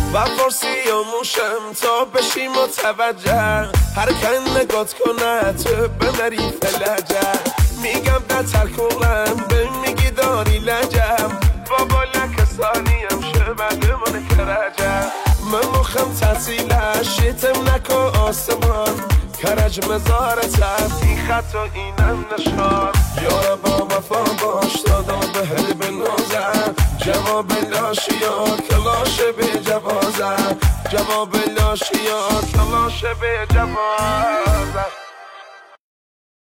و فارسی و موشم تا بشی متوجه هر کن نگات کنه تو بمری فلجه میگم قطر کنم به میگی داری لجم بابا لکسانیم شبه من کرجه من مخم تحصیلش شیتم نکن آسمان کرج مزارتم این خط و اینم نشان یارا با وفا باش دادا به هل بنازم جواب لاشیا کلاش به جوازم جواب لاشیا کلاش به جوازم